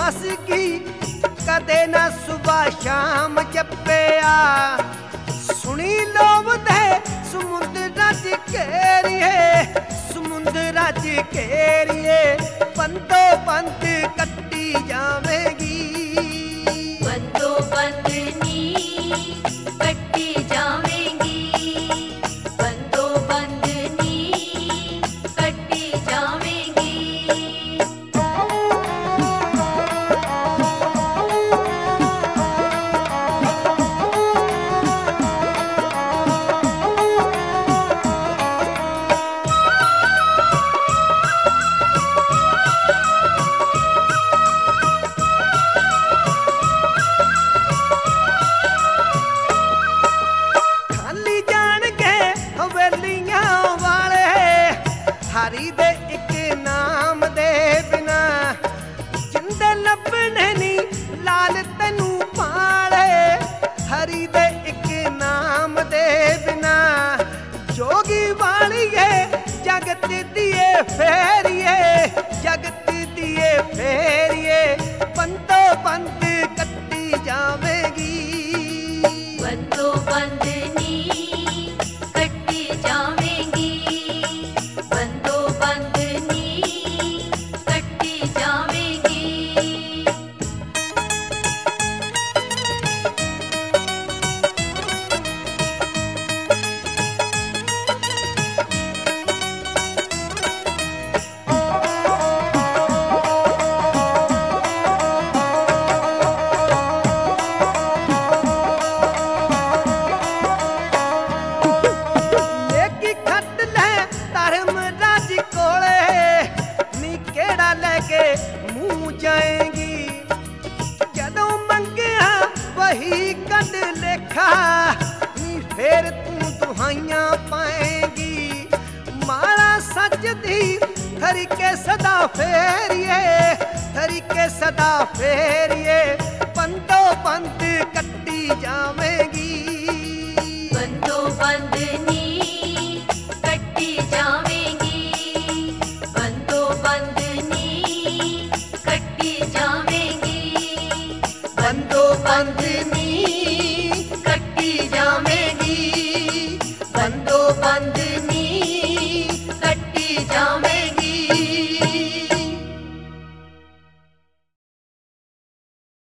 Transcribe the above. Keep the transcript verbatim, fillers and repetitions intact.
हस गई कदे ना सुबह शाम जपिया सुनी लोभ दे समुद्रा च घेरिए समुद्रा च घेरिए बंदो बंद कट्टी जावेगी बंदो बंद नी कट्टी जावेगी बंदो बंद नी कट्टी जावेगी हरी दे एक नाम दे बिना जिंदे लभने नी लाल तैनू पाले हरी दे एक नाम दे बिना जोगी वालिए जगत दिए फेरिए जगत दिए फेरिए बंदो बंद कट्टी जावेगी बंदो बंद नी कट्टी जावेगी बंदो बंद नी कट्टी जावेगी मुँह जाएगी जदों मंगिया वही कद लेखा नी फिर तू दुहाइयां पाएगी माला सजदी थरी के सदा फेरिए थरी के सदा फेरिए बंदो बंद कट्टी जावेगी बंदो बंद नी कट्टी जावेगी बंदो बंद नी कट्टी जावेगी बंदो बंद